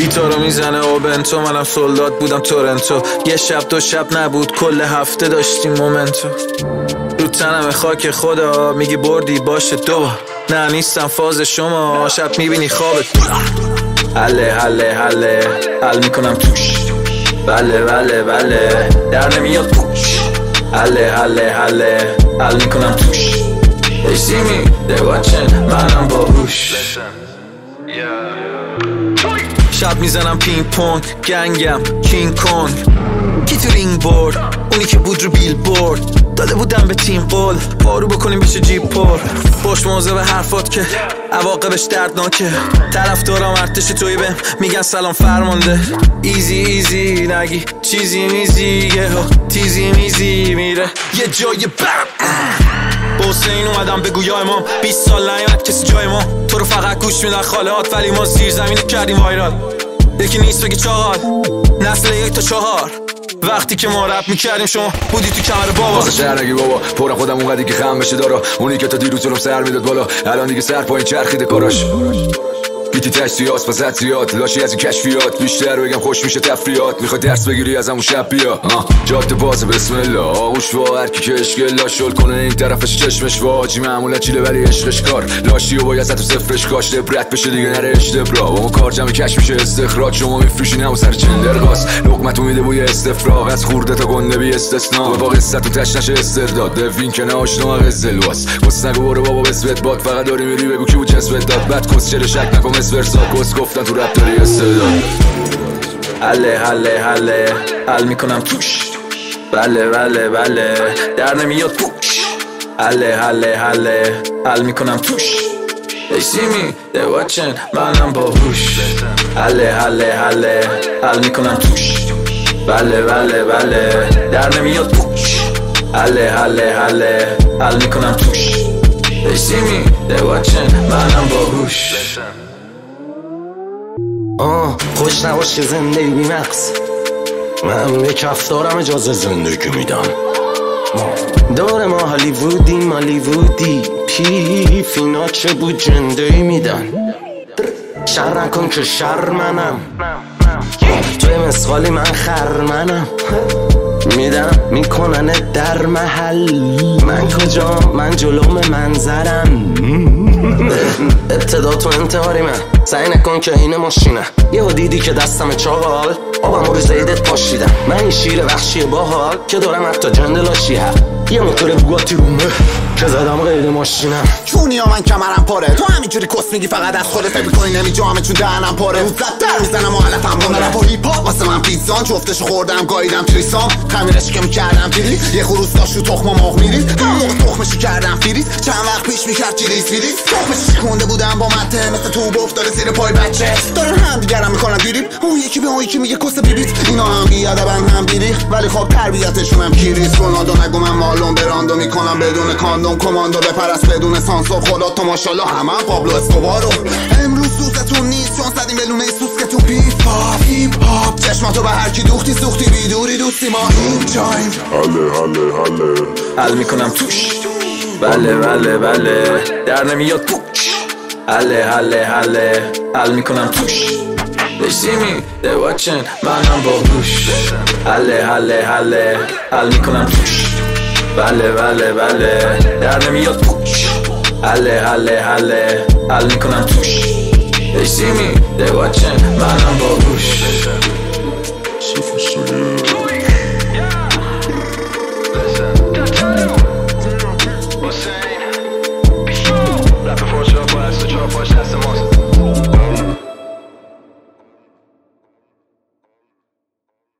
گیتارو میزنه و بنتو، منم سولداد بودم تورنتو. یه شب دو شب نبود، کل هفته داشتیم مومنتو. رو تنم خاک خدا، میگی بردی باشه دو. نه نیستم فاز شما، شب میبینی خوابت. حله حل میکنم توش. بله در نمیاد پوش. حله حل میکنم توش. They see me, they watching, منم باهوش. شب میزنم پینگ پونگ، گنگم کینگ کونگ. کی تو رینگ بورد، اونی که بود رو بیل بورد. داده بودم به تیم قول، بارو بکنیم بشه جیب پر. پشت موزه به حرفات که عواقبش دردناکه. طرف دارم ارتش توی بهم میگن سلام فرمانده. ایزی نگی چیزی میزی، تیزی میزی میره یه جای بم. با حسین اومدم بگو یا امام، 20 سال نیومد کسی جای ما. تو رو فقط گوش میدن خالهات، ولی ما زیر زمین کردیم وایرال. یکی نیست بگی چاقال، نسل 1 تا 4. وقتی که ما رپ میکردیم شما بودی تو کمر بابا. واسه شهر نگی بابا، پورم خودم اونقدی که خم بشه دارا. اونی که تا دیروز جلوم سر میداد بالا، الان دیگه سر پایین چرخیده کاراش. گیتی تشتیات پس زیاد لاشی از این کشفیات. بیشتر بگم خوش میشه تفریات. میخوای درس بگیری از همون شب بیا. جاده باز بسم الله، آغوش وا هر کی که اشکل لاشل کنه این طرفش چشمش واجی. معمولا چیله ولی عشقش کار لاشی و باید تو صفرش کاش لبرت بشه دیگه نره اشتبرا. اون کار جمع کش میشه استخراج، شما میفروشین همون سر چندرگاس. لقمتو میده بوی استفراغ، از خورده تا گنده بی استثنا. با قصتو تش نشه استرداد، دوین که ناشنا قزلواس. واسه نگو برو بابا بسوت باد، فقط داری میری بگو کی بود جسوت داد. بعد کس چله شک نکن ورسا کس گفتن تو رپ داری استعداد. حل میکنم توش. بله در نمیاد پوش. حل میکنم توش. They see me, they watching, منم باهوش. حل میکنم توش. بله در نمیاد پوش. حل میکنم توش. They see me, they watching, منم باهوش. خوش نباشه زندگی بی مقص، من به کفتارم اجازه زندگی میدم. دور ما هالیوودی پیفینا چه بود جندهی میدن. شر نکن که شر منم، توی مسخالی من خرمنم. میدم میکنن در محل، من کجا من جلوم منظرم. ابتدا تو انتحاری من، سعی نکن که این ماشینه. یهو دیدی که دستم چاقال، آبم رو زیدت پاشیدم. من این شیر وحشی باحال که دارم حتی جندلاشی ها. یه موتور بوگاتی رومه که زدم غیر ماشینم. چونی ها من کمرم پاره، تو همینجوری کس میگی فقط از خودت فکر میکنی نمیجامه چون دهنم پاره. در میزنم و علفم با رپ و هیپ هاپ، واسه من پیتزان جفتشو خوردم گاییدم تریسام. خمیرش که میکردم فریز، یه خروس داشت رو تخم مرغ میریز. هم موقع تخمشو کردم فریز، چند وقت پیش میکرد چیلیز تخمش شکونده بودم با مته، مثل توب افتاده زیر پای بچه. دارن هم دیگرم میکنن دیریب، اون یکی به اون یکی میگه کس بیبیت. اینا هم بیادبن هم بیریخ، ولی خب تربیتشون هم کیریز. رونالدو نگو من مالون براندو میکنم بدون کاندوم. کماندو بپرست بدون سانسور، خدا تو ماشاءالله همه پابلو اسکوبارو. امروز سوزتون نیست چون زدیم بلونه سوز که تو هیپ هاپ. چشماتو به هر کی دوختی سوختی، بیدوری دوستی ما این جایم. حل میکنم توش. بله در نمیاد پوش. حل میکنم توش. They see me, they watching, منم باهوش. حل میکنم توش. بله در نمیاد پوش. حل میکنم توش. They see me, they watching, منم باهوش.